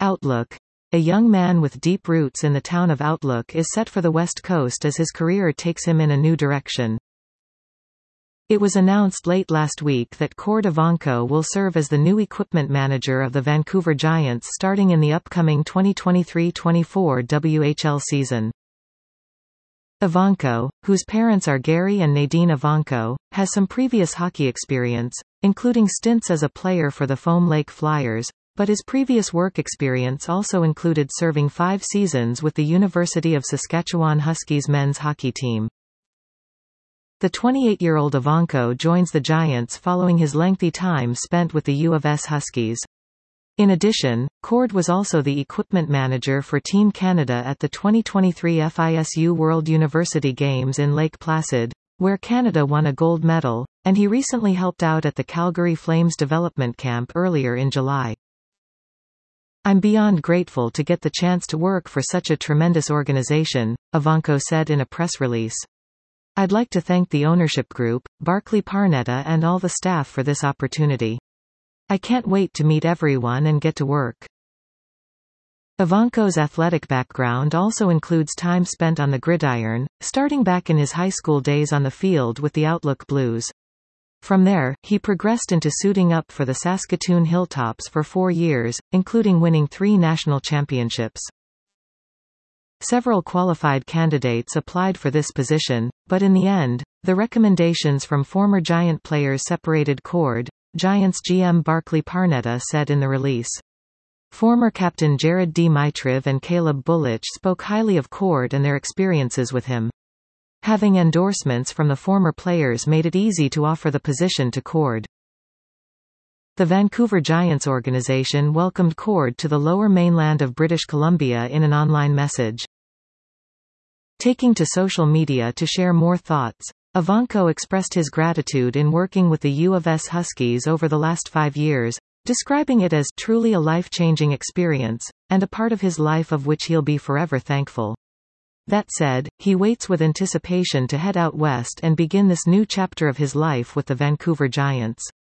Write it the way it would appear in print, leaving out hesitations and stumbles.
Outlook. A young man with deep roots in the town of Outlook is set for the West Coast as his career takes him in a new direction. It was announced late last week that Cord Ivanko will serve as the new equipment manager of the Vancouver Giants starting in the upcoming 2023-24 WHL season. Ivanko, whose parents are Gary and Nadine Ivanko, has some previous hockey experience, including stints as a player for the Foam Lake Flyers, but his previous work experience also included serving 5 seasons with the University of Saskatchewan Huskies men's hockey team. The 28-year-old Ivanko joins the Giants following his lengthy time spent with the U of S Huskies. In addition, Cord was also the equipment manager for Team Canada at the 2023 FISU World University Games in Lake Placid, where Canada won a gold medal, and he recently helped out at the Calgary Flames development camp earlier in July. "I'm beyond grateful to get the chance to work for such a tremendous organization," Ivanko said in a press release. "I'd like to thank the ownership group, Barclay Parnetta and all the staff for this opportunity. I can't wait to meet everyone and get to work." Ivanko's athletic background also includes time spent on the gridiron, starting back in his high school days on the field with the Outlook Blues. From there, he progressed into suiting up for the Saskatoon Hilltops for 4 years, including winning 3 national championships. Several qualified candidates applied for this position, but in the end, the recommendations from former Giant players separated Cord, Giants GM Barclay Parnetta said in the release. Former captain Jared Dimitrov and Caleb Bullich spoke highly of Cord and their experiences with him. Having endorsements from the former players made it easy to offer the position to Cord. The Vancouver Giants organization welcomed Cord to the Lower Mainland of British Columbia in an online message. Taking to social media to share more thoughts, Ivanko expressed his gratitude in working with the U of S Huskies over the last 5 years, describing it as truly a life-changing experience, and a part of his life of which he'll be forever thankful. That said, he waits with anticipation to head out west and begin this new chapter of his life with the Vancouver Giants.